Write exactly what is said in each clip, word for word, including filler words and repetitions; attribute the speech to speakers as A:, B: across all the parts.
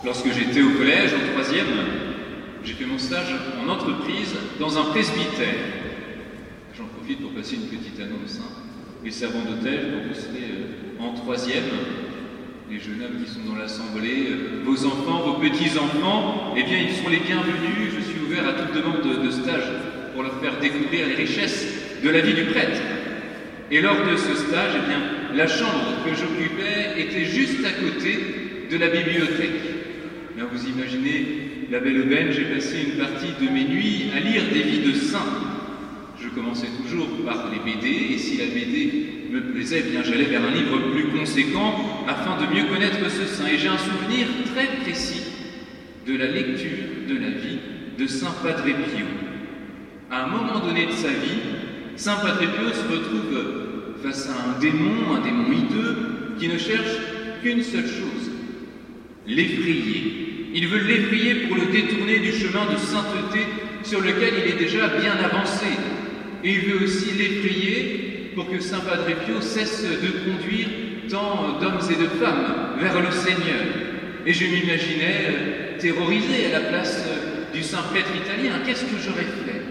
A: Lorsque j'étais au collège, en troisième, j'ai fait mon stage en entreprise dans un presbytère. J'en profite pour passer une petite annonce. Hein. Les servants d'hôtel, quand vous serez euh, en troisième, les jeunes hommes qui sont dans l'assemblée, euh, vos enfants, vos petits-enfants, eh bien, ils sont les bienvenus. Je suis ouvert à toute demande de, de stage pour leur faire découvrir les richesses de la vie du prêtre. Et lors de ce stage, eh bien, la chambre que j'occupais était juste à côté de la bibliothèque. Bien, vous imaginez la belle aubaine, j'ai passé une partie de mes nuits à lire des vies de saints. Je commençais toujours par les B D, et si la B D me plaisait, eh bien j'allais vers un livre plus conséquent afin de mieux connaître ce saint. Et j'ai un souvenir très précis de la lecture de la vie de saint Padre Pio. À un moment donné de sa vie, saint Padre Pio se retrouve face à un démon, un démon hideux, qui ne cherche qu'une seule chose, l'effrayer. Il veut l'effrayer pour le détourner du chemin de sainteté sur lequel il est déjà bien avancé. Et il veut aussi l'effrayer pour que saint Padre Pio cesse de conduire tant d'hommes et de femmes vers le Seigneur. Et je m'imaginais euh, terrorisé à la place euh, du saint prêtre italien. Qu'est-ce que j'aurais fait?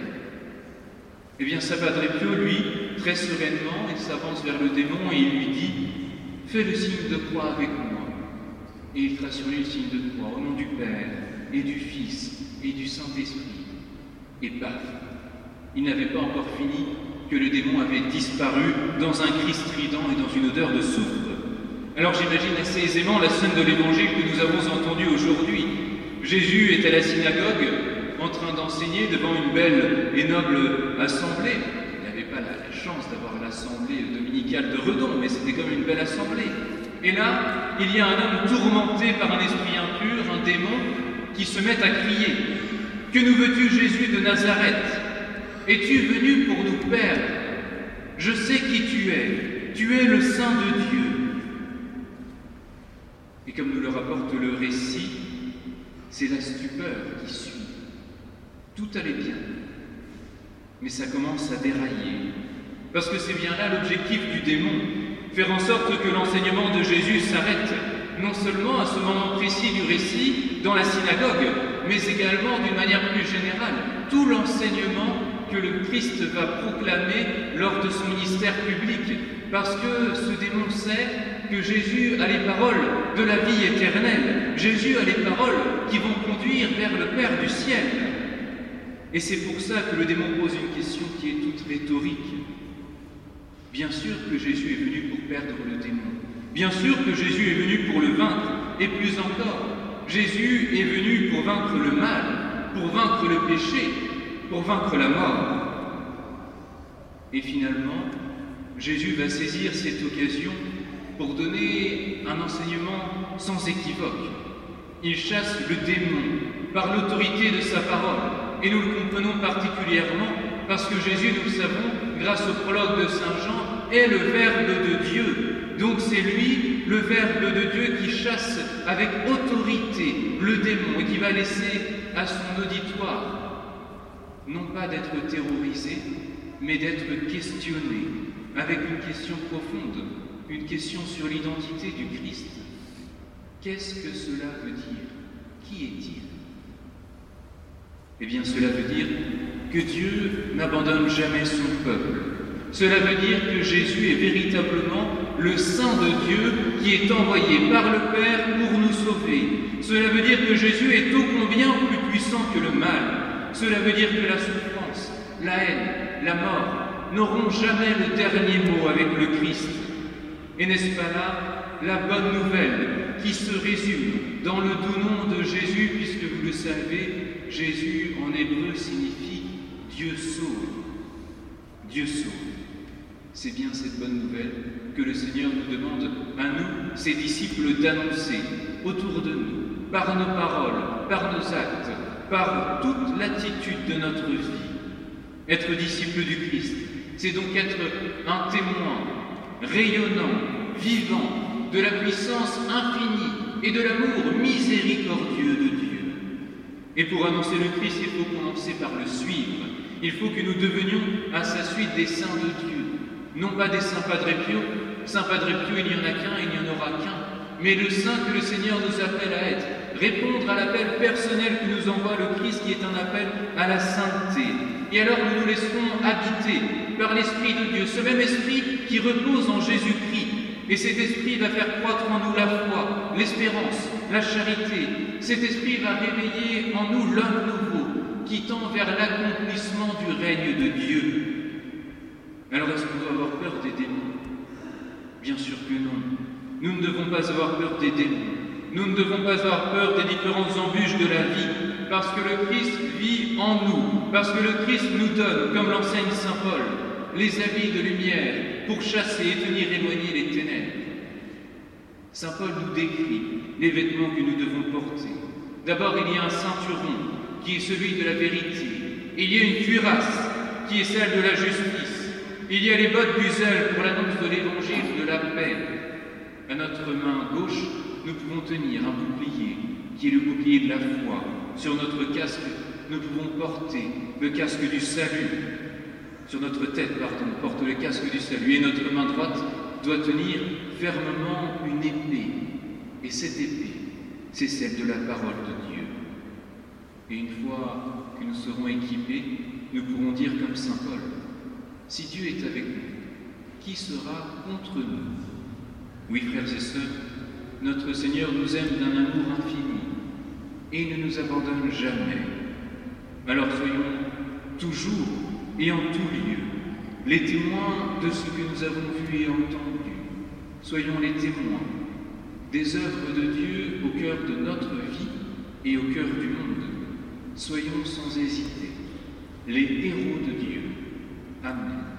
A: Eh bien, saint Padre Pio, lui, très sereinement, il s'avance vers le démon et il lui dit « Fais le signe de croix avec moi ». Et il fera sur lui le signe de croix, au nom du Père, et du Fils, et du Saint-Esprit. Et paf, il n'avait pas encore fini que le démon avait disparu dans un cri strident et dans une odeur de soufre. Alors j'imagine assez aisément la scène de l'Évangile que nous avons entendue aujourd'hui. Jésus est à la synagogue, en train d'enseigner devant une belle et noble assemblée. Il n'avait pas la, la chance d'avoir l'assemblée dominicale de Redon, mais c'était comme une belle assemblée. Et là, il y a un homme tourmenté par un esprit impur, un démon, qui se met à crier « Que nous veux-tu, Jésus de Nazareth? Es-tu venu pour nous perdre? Je sais qui tu es, tu es le Saint de Dieu. » Et comme nous le rapporte le récit, c'est la stupeur qui suit. Tout allait bien, mais ça commence à dérailler, parce que c'est bien là l'objectif du démon. Faire en sorte que l'enseignement de Jésus s'arrête, non seulement à ce moment précis du récit, dans la synagogue, mais également d'une manière plus générale. Tout l'enseignement que le Christ va proclamer lors de son ministère public, parce que ce démon sait que Jésus a les paroles de la vie éternelle. Jésus a les paroles qui vont conduire vers le Père du ciel. Et c'est pour ça que le démon pose une question qui est toute rhétorique. Bien sûr que Jésus est venu pour perdre le démon. Bien sûr que Jésus est venu pour le vaincre. Et plus encore, Jésus est venu pour vaincre le mal, pour vaincre le péché, pour vaincre la mort. Et finalement, Jésus va saisir cette occasion pour donner un enseignement sans équivoque. Il chasse le démon par l'autorité de sa parole. Et nous le comprenons particulièrement parce que Jésus, nous le savons, grâce au prologue de saint Jean, est le Verbe de Dieu. Donc c'est lui, le Verbe de Dieu, qui chasse avec autorité le démon et qui va laisser à son auditoire, non pas d'être terrorisé, mais d'être questionné, avec une question profonde, une question sur l'identité du Christ. Qu'est-ce que cela veut dire? Qui est-il? Eh bien, cela veut dire que Dieu n'abandonne jamais son peuple. Cela veut dire que Jésus est véritablement le Saint de Dieu qui est envoyé par le Père pour nous sauver. Cela veut dire que Jésus est ô combien plus puissant que le mal. Cela veut dire que la souffrance, la haine, la mort n'auront jamais le dernier mot avec le Christ. Et n'est-ce pas là la bonne nouvelle qui se résume dans le doux nom de Jésus, puisque vous le savez, Jésus en hébreu signifie Dieu sauve. Dieu sauve. C'est bien cette bonne nouvelle que le Seigneur nous demande à nous, ses disciples, d'annoncer autour de nous, par nos paroles, par nos actes, par toute l'attitude de notre vie. Être disciple du Christ, c'est donc être un témoin rayonnant, vivant, de la puissance infinie et de l'amour miséricordieux de Dieu. Et pour annoncer le Christ, il faut commencer par le suivre. Il faut que nous devenions à sa suite des saints de Dieu. Non pas des saints Padre Pio. Saint Padre Pio, il n'y en a qu'un, il n'y en aura qu'un. Mais le saint que le Seigneur nous appelle à être, répondre à l'appel personnel que nous envoie le Christ, qui est un appel à la sainteté. Et alors nous nous laisserons habiter par l'Esprit de Dieu, ce même Esprit qui repose en Jésus-Christ. Et cet Esprit va faire croître en nous la foi, l'espérance, la charité. Cet Esprit va réveiller en nous l'homme nouveau qui tend vers l'accomplissement du règne de Dieu. Alors est-ce qu'on doit avoir peur des démons? Bien sûr que non. Nous ne devons pas avoir peur des démons. Nous ne devons pas avoir peur des différentes embûches de la vie, parce que le Christ vit en nous, parce que le Christ nous donne, comme l'enseigne saint Paul, les habits de lumière pour chasser et tenir éloigner les ténèbres. Saint Paul nous décrit les vêtements que nous devons porter. D'abord, il y a un ceinturon qui est celui de la vérité. Il y a une cuirasse qui est celle de la justice. Il y a les bottes du zèle pour l'annonce de l'évangile de la paix. À notre main gauche, nous pouvons tenir un bouclier qui est le bouclier de la foi. Sur notre casque, nous pouvons porter le casque du salut. Sur notre tête, pardon, on porte le casque du salut. Et notre main droite doit tenir fermement une épée. Et cette épée, c'est celle de la parole de Dieu. Et une fois que nous serons équipés, nous pourrons dire comme saint Paul, « Si Dieu est avec nous, qui sera contre nous ?» Oui, frères et sœurs, notre Seigneur nous aime d'un amour infini et il ne nous abandonne jamais. Alors soyons toujours et en tout lieu les témoins de ce que nous avons vu et entendu. Soyons les témoins des œuvres de Dieu au cœur de notre vie et au cœur du monde. Soyons sans hésiter les héros de Dieu. Amen.